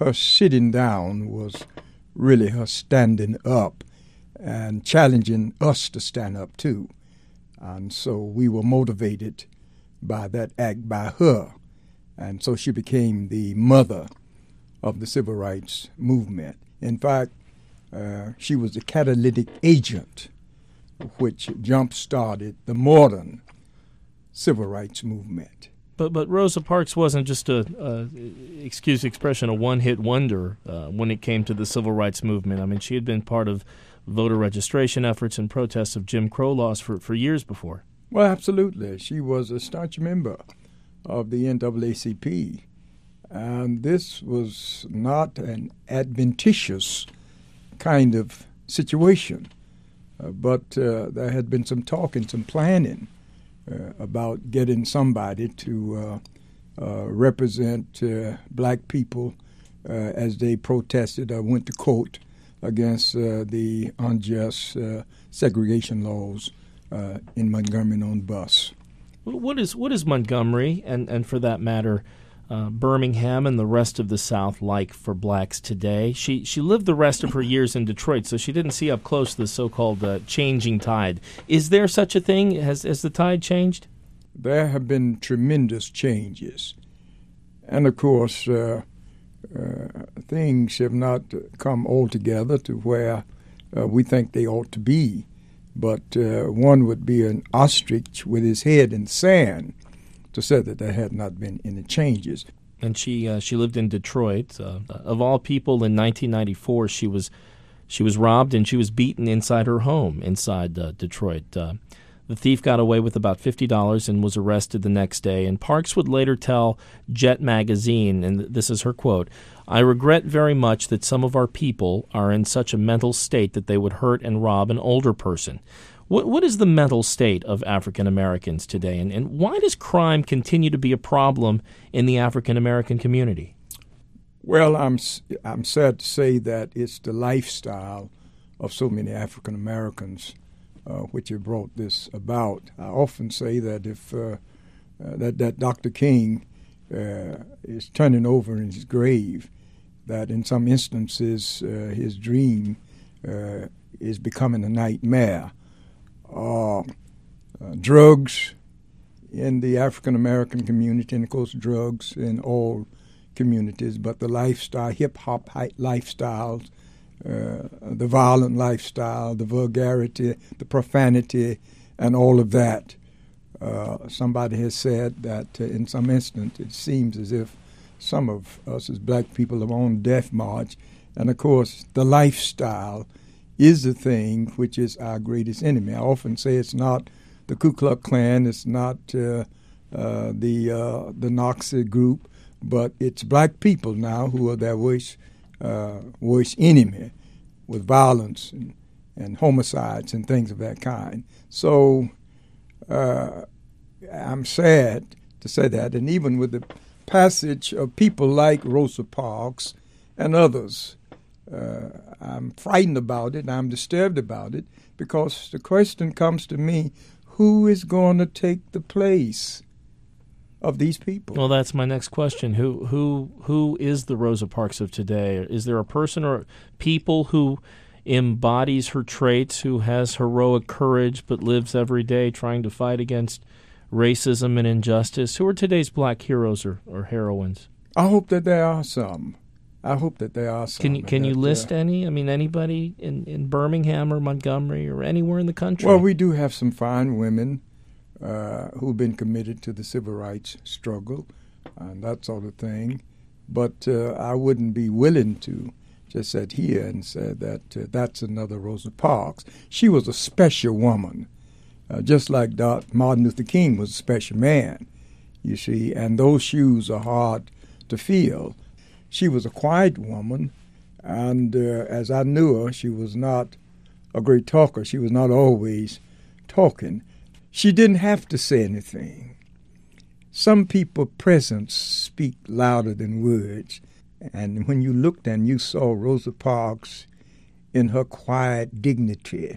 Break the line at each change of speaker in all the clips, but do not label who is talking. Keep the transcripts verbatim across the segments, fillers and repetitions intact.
her sitting down was really her standing up and challenging us to stand up too. And so we were motivated by that act by her. And so she became the mother of the civil rights movement. In fact, uh, she was the catalytic agent which jump-started the modern civil rights movement.
But but Rosa Parks wasn't just a, a excuse the expression, a one-hit wonder uh, when it came to the civil rights movement. I mean, she had been part of voter registration efforts and protests of Jim Crow laws for, for years before.
Well, absolutely. She was a staunch member of the N double A C P, and this was not an adventitious kind of situation, uh, but uh, there had been some talk and some planning Uh, about getting somebody to uh, uh, represent uh, black people uh, as they protested or went to court against uh, the unjust uh, segregation laws uh, in Montgomery on the bus.
What is what is Montgomery and, and for that matter, uh, Birmingham and the rest of the South like for blacks today? She she lived the rest of her years in Detroit, so she didn't see up close the so-called uh, changing tide. Is there such a thing? Has, has the tide changed?
There have been tremendous changes. And, of course, uh, uh, things have not come all together to where uh, we think they ought to be. But uh, one would be an ostrich with his head in sand to say that there had not been any changes.
And she uh, she lived in Detroit. Uh, of all people, in nineteen ninety-four, she was she was robbed and she was beaten inside her home inside uh, Detroit. Uh, the thief got away with about fifty dollars and was arrested the next day. And Parks would later tell Jet Magazine, and this is her quote, "I regret very much that some of our people are in such a mental state that they would hurt and rob an older person." What What is the mental state of African Americans today, and, and why does crime continue to be a problem in the African American community?
Well, I'm I'm sad to say that it's the lifestyle of so many African Americans uh, which have brought this about. I often say that if uh, uh, that that Doctor King uh, is turning over in his grave, that in some instances uh, his dream uh, is becoming a nightmare. Uh, uh, drugs in the African American community, and of course drugs in all communities, but the lifestyle, hip-hop lifestyles, uh, the violent lifestyle, the vulgarity, the profanity, and all of that. Uh, somebody has said that uh, in some instance it seems as if some of us as black people are on death march, and of course the lifestyle is the thing which is our greatest enemy. I often say it's not the Ku Klux Klan, it's not uh, uh, the uh, the Nazi group, but it's black people now who are their worst, uh, worst enemy with violence and, and homicides and things of that kind. So uh, I'm sad to say that, and even with the passage of people like Rosa Parks and others, Uh, I'm frightened about it, I'm disturbed about it, because the question comes to me, who is going to take the place of these people?
Well, that's my next question. Who who who is the Rosa Parks of today? Is there a person or people who embodies her traits, who has heroic courage but lives every day trying to fight against racism and injustice? Who are today's black heroes or, or heroines?
I hope that there are some. I hope that there are some.
Can you can you
that,
list
uh, any?
I mean, anybody in, in Birmingham or Montgomery or anywhere in the country?
Well, we do have some fine women uh, who've been committed to the civil rights struggle and that sort of thing. But uh, I wouldn't be willing to just sit here and say that uh, that's another Rosa Parks. She was a special woman, uh, just like Doctor Martin Luther King was a special man, you see, and those shoes are hard to fill. She was a quiet woman, and uh, as I knew her, she was not a great talker. She was not always talking. She didn't have to say anything. Some people's presence speak louder than words. And when you looked and you saw Rosa Parks in her quiet dignity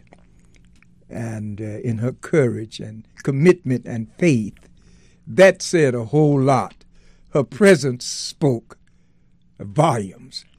and uh, in her courage and commitment and faith, that said a whole lot. Her presence spoke volumes.